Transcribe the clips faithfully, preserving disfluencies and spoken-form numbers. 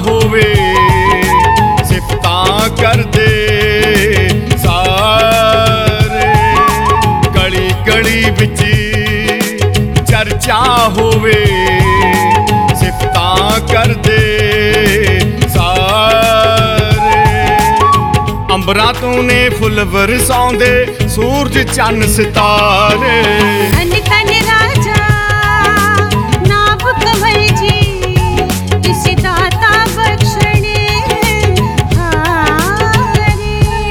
ਹੋਵੇ ਸਿਫਤਾਂ ਕਰਦੇ ਸਾਰੇ। ਗਲੀ ਗਲੀ ਵਿੱਚ ਚਰਚਾ ਹੋਵੇ ਸਿਫਤਾਂ ਕਰਦੇ ਸਾਰੇ। ਅੰਬਰਾਂ ਤੋਂ ਨੇ ਫੁੱਲ ਵਰਸਾਉਂਦੇ ਸੂਰਜ ਚੰਨ ਸਿਤਾਰੇ। ਧੰਨ ਧੰਨ ਰਾਜਾ ਨਾਭ ਕੰਵਰ ਜੀ ਤਿਸ ਦਾਤਾ ਬਖਸ਼ਣੇ ਹਾਰੇ।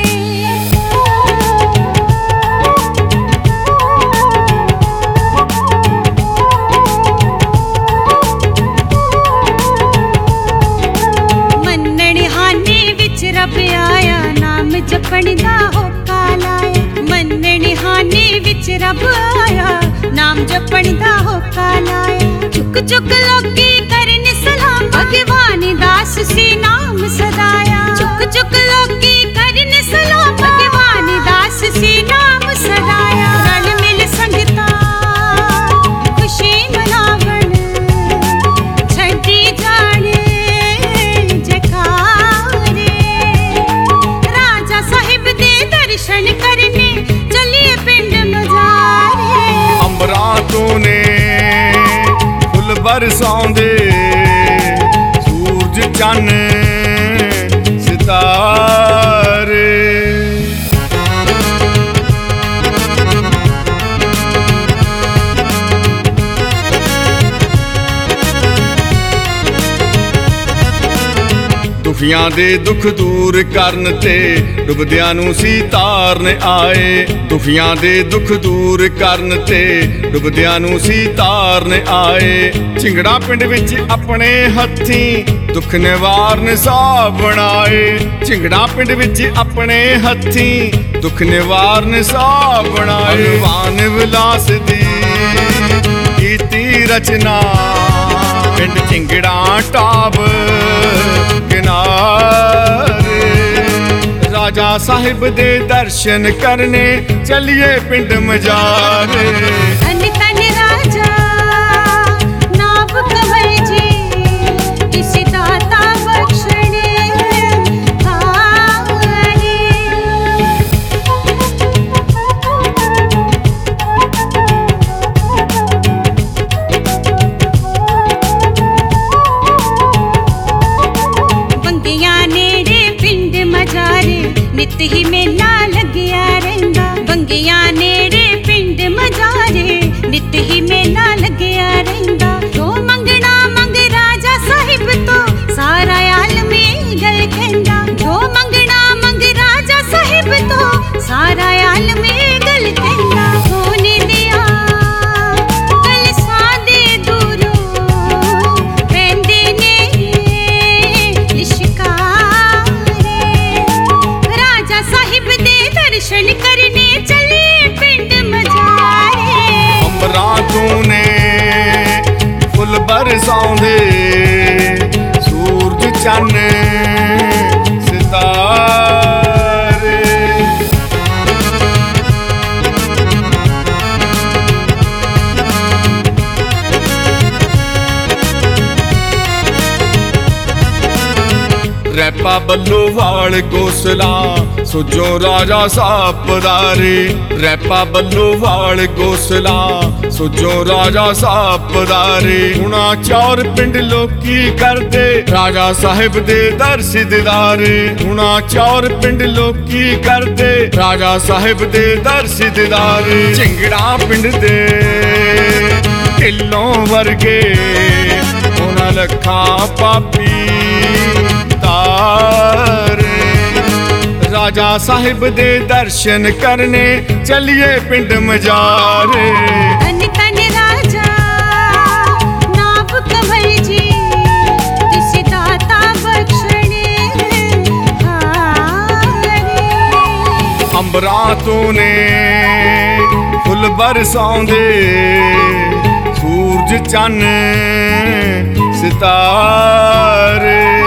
ਮੰਨਣ ਹਾਨੇ ਵਿੱਚ ਰੱਬ ਆਇਆ ਨਾਮ ਜਪਣ ਦਾ ਹੋਕਾ ਲਾਇਆ। ਮੰਨਣ ਹਾਨੇ ਵਿੱਚ ਰੱਬ ਆਇਆ ਨਾਮ ਜਪਣ ਦਾ ਹੋਕਾ ਲਾਇਆ। ਚੁੱਕ ਚੁੱਕ ਲੋਕੀ ਕਰਨ ਸਲਾਮ ਭਗਵਾਨ ਦਾਸ ਸੀ ਨਾਮ ਸਦਾਇਆ। ਚੁੱਕ ਚੁੱਕ ਲੋਕੀ ਕਰਨ ਸਲਾਮ ਭਗਵਾਨ ਦਾਸ ਸੀ ਨਾਮ ਸਦਾਇਆ। ਰਲ ਮਿਲ ਸੰਗਤਾਂ ਖੁਸ਼ੀ ਮਨਾਵਣ ਛੱਡੀ ਜਾਣੇ ਜੈਕਾਰੇ। ਰਾਜਾ ਸਾਹਿਬ ਦੇ ਦਰਸ਼ਨ ਕਰਨੇ ਚੱਲੀਏ ਪਿੰਡ ਮਜ਼ਾਰੇ। ਅੰਬਰਾਂ ਤੋਂ ਨੇ ਫੁੱਲ ਬਰਸਾਉਂਦੇ ਸੂਰਜ ਚੰਨ ਸਿਤਾਰੇ। ਦੁਖੀਆਂ ਦੇ ਦੁੱਖ ਦੂਰ ਕਰਨ ਤੇ ਡੁੱਬਦਿਆਂ ਨੂੰ ਸੀ ਤਾਰਨ ਆਏ। ਦੁਖੀਆਂ ਦੇ ਦੁੱਖ ਦੂਰ ਕਰਨ ਤੇ ਡੁੱਬਦਿਆਂ ਨੂੰ ਸੀ ਤਾਰਨ ਆਏ। ਝਿੰਗੜਾ ਪਿੰਡ ਵਿੱਚ ਆਪਣੇ ਹੱਥੀਂ ਦੁੱਖ ਨਿਵਾਰਨ ਸਾਹ ਬਣਾਏ। ਝਿੰਗੜਾ ਪਿੰਡ ਵਿੱਚ ਆਪਣੇ ਹੱਥੀਂ ਦੁੱਖ ਨਿਵਾਰਨ ਸਾਹ ਬਣਾਏ। ਭਗਵਾਨ ਵਿਲਾਸ ਦੀ ਕੀਤੀ ਰਚਨਾ ਪਿੰਡ ਝਿੰਗੜਾ ਟਾਪ ਕਿਨਾਰੇ। ਰਾਜਾ ਸਾਹਿਬ ਦੇ ਦਰਸ਼ਨ ਕਰਨੇ ਚੱਲੀਏ ਪਿੰਡ ਮਜ਼ਾਰੇ। ਧੰਨ ਧੰਨ ਰਾਜਾ ਨਾਭ ਕੰਵਰ ਜੀ ਤਿਸ ਦਾਤਾ ਬਖਸ਼ਣੇ ਹਾਰੇ। ਬੰਗੀਆਂ ਨੇੜੇ ਪਿੰਡ ਮਜ਼ਾਰੇ ਨਿਤ ਹੀ ਮੇਲਾ ਲੱਗਿਆ ਰਹਿੰਦਾ। ਬੰਗੀਆਂ ਨੇੜੇ ਪਿੰਡ ਮਜ਼ਾਰੇ ਨਿਤ ਹੀ ਮੇਲਾ ਲੱਗਿਆ ਰਹਿੰਦਾ। ਜੋ ਮੰਗਣਾ ਮੰਗ ਰਾਜਾ ਸਾਹਿਬ ਤੋਂ ਸਾਰਾ ਆਲਮ ਇਹ ਗੱਲ ਕਹਿੰਦਾ। ਜੋ ਮੰਗਣਾ ਮੰਗ ਰਾਜਾ ਸਾਹਿਬ ਤੋਂ ਸਾਰਾ ਆਲਮ ਇਹ ਗੱਲ ਕਹਿੰਦਾ। ਸੋਨੇ ਦੀਆਂ ਕਲਸਾਂ ਦੇ ਦੂਰੋਂ ਪੈਂਦੇ ਨੇ ਲਿਸ਼ਕਾਰੇ। ਰਾਜਾ ਸਾਹਿਬ ਦੇ ਦਰਸ਼ਨ ਕਰਨੇ ਚੱਲੇ ਪਿੰਡ ਮਜ਼ਾਰੇ। ਅੰਬਰਾਂ ਤੋਂ ਨੇ ਫੁੱਲ ਬਰਸਾਉਂਦੇ ਸੂਰਜ ਚੰਨ ਸਿਤਾਰੇ। ਰੈਪਾ ਬੱਲੋਵਾਲ ਗੋਸਲਾ ਸੁਜੋ ਰਾਜਾ ਸਾਹਿਬ ਪਧਾਰੇ। ਰੈਪਾ ਬੱਲੋਵਾਲ ਗੋਸਲਾ ਸੁਜੋ ਰਾਜਾ ਸਾਹਿਬ ਪਧਾਰੇ। ਹੁਣਾ ਚੌਰ ਪਿੰਡ ਲੋਕੀ ਕਰਦੇ ਰਾਜਾ ਸਾਹਿਬ ਦੇ ਦਰਸ ਦਿਦਾਰੇ। ਹੁਣਾ ਚੌਰ ਪਿੰਡ ਲੋਕੀ ਕਰਦੇ ਰਾਜਾ ਸਾਹਿਬ ਦੇ ਦਰਸ ਦਿਦਾਰੇ। ਝਿੰਗੜਾ ਪਿੰਡ ਦੇ ਢਿੱਲੋਂ ਵਰਗੇ ਉਹਨਾਂ ਲੱਖਾਂ ਪਾਪੀ ਤਾਰੇ। ਰਾਜਾ ਸਾਹਿਬ ਦੇ ਦਰਸ਼ਨ ਕਰਨੇ ਚੱਲੀਏ ਪਿੰਡ ਮਜ਼ਾਰੇ। ਧੰਨ ਧੰਨ ਰਾਜਾ ਨਾਭ ਕੰਵਰ ਜੀ ਤਿਸ ਦਾਤਾ ਬਖਸ਼ਣੇ ਹਾਰੇ। ਅੰਬਰਾਂ ਤੋਂ ਨੇ ਫੁੱਲ ਬਰਸਾਉਂਦੇ ਸੂਰਜ ਚੰਨ ਸਿਤਾਰੇ।